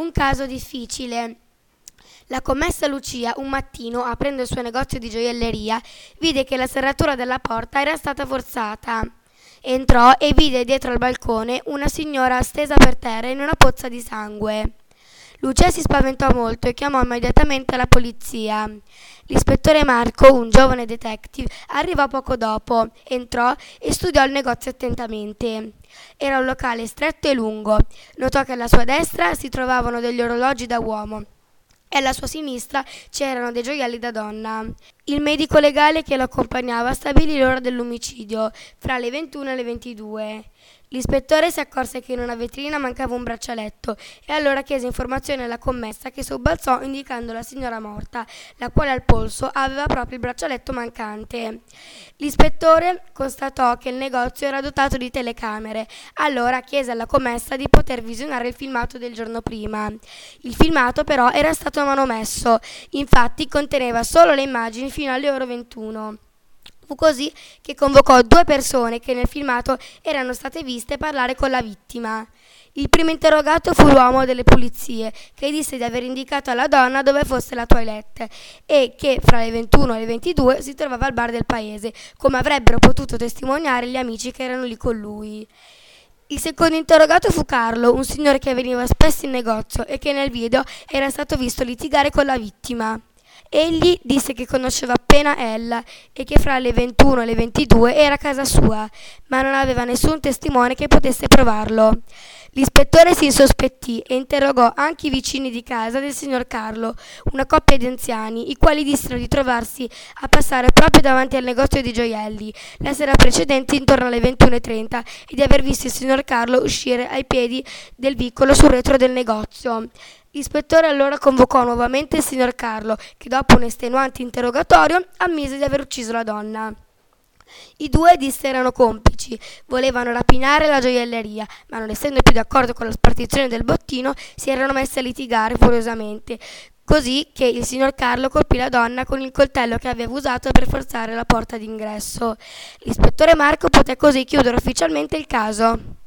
Un caso difficile. La commessa Lucia, un mattino, aprendo il suo negozio di gioielleria, vide che la serratura della porta era stata forzata. Entrò e vide dietro al balcone una signora stesa per terra in una pozza di sangue. Lucia si spaventò molto e chiamò immediatamente la polizia. L'ispettore Marco, un giovane detective, arrivò poco dopo, entrò e studiò il negozio attentamente. Era un locale stretto e lungo. Notò che alla sua destra si trovavano degli orologi da uomo e alla sua sinistra c'erano dei gioielli da donna. Il medico legale che lo accompagnava stabilì l'ora dell'omicidio, fra le 21 e le 22. L'ispettore si accorse che in una vetrina mancava un braccialetto e allora chiese informazioni alla commessa che sobbalzò indicando la signora morta, la quale al polso aveva proprio il braccialetto mancante. L'ispettore constatò che il negozio era dotato di telecamere, allora chiese alla commessa di poter visionare il filmato del giorno prima. Il filmato però era stato manomesso, infatti conteneva solo le immagini fino alle ore 21. Fu così che convocò due persone che nel filmato erano state viste parlare con la vittima. Il primo interrogato fu l'uomo delle pulizie, che disse di aver indicato alla donna dove fosse la toilette e che fra le 21 e le 22 si trovava al bar del paese, come avrebbero potuto testimoniare gli amici che erano lì con lui. Il secondo interrogato fu Carlo, un signore che veniva spesso in negozio e che nel video era stato visto litigare con la vittima. Egli disse che conosceva appena ella e che fra le 21 e le 22 era a casa sua, ma non aveva nessun testimone che potesse provarlo. L'ispettore si insospettì e interrogò anche i vicini di casa del signor Carlo, una coppia di anziani, i quali dissero di trovarsi a passare proprio davanti al negozio di gioielli la sera precedente intorno alle 21:30 e di aver visto il signor Carlo uscire ai piedi del vicolo sul retro del negozio. L'ispettore allora convocò nuovamente il signor Carlo, che dopo un estenuante interrogatorio ammise di aver ucciso la donna. I due disse erano complici, volevano rapinare la gioielleria, ma non essendo più d'accordo con la spartizione del bottino, si erano messi a litigare furiosamente, così che il signor Carlo colpì la donna con il coltello che aveva usato per forzare la porta d'ingresso. L'ispettore Marco poté così chiudere ufficialmente il caso.